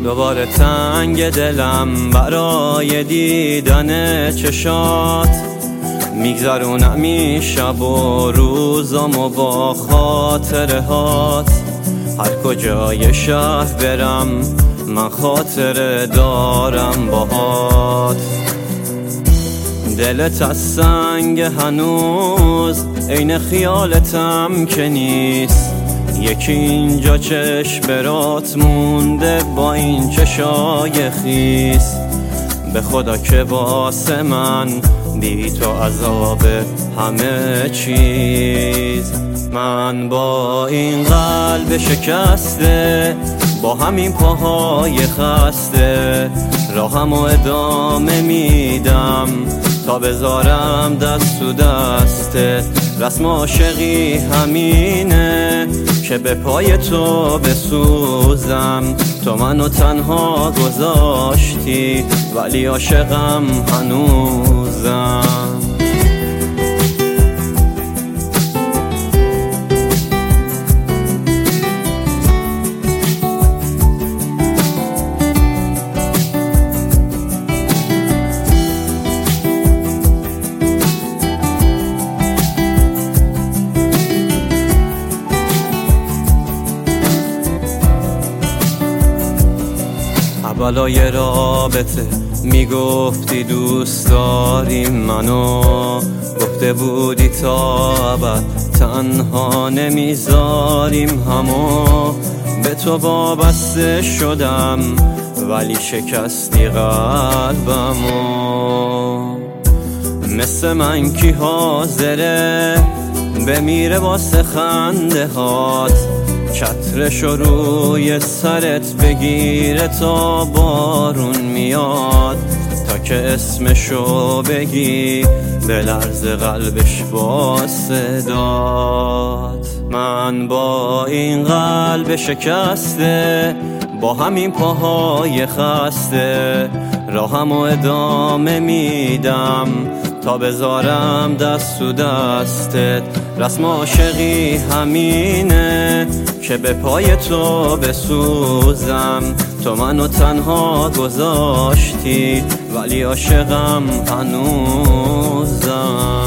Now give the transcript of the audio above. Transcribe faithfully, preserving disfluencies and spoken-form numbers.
دوباره تنگ دلم برای دیدن چشات، میگذرونم این شب و روزامو با خاطره هات. هر کجای شهر برم من خاطره دارم باهات. دلت از سنگ هنوز عین خیالتم که نیست، یکی اینجا چشم برات مونده با این چشای خیس. به خدا که واسه من بی تو عذاب همه چیز. من با این قلب شکسته، با همین پاهای خسته، راهمو ادامه میدم تا بذارم دست تو دستت. رسم عاشقی همینه که به پای تو بسوزم. تو منو تنها گذاشتی ولی عاشقم هنوزم. اولای رابطه میگفتی دوست داری منو، گفته بودی تا ابد تنها نمیذاریم همو. به تو وابسته شدم ولی شکستی قلبمو. مثل من کی حاضره بمیره واسه خنده هات، چترشو روی سرت بگیره تا بارون میاد. تا که اسمشو بگی بلرزه قلبش با صدات. من با این قلب شکسته، با همین پاهای خسته، راهمو ادامه میدم تا بذارم دست تو دستت. رسم عاشقی همینه که به پای تو بسوزم. تو منو تنها گذاشتی ولی عاشقم هنوزم.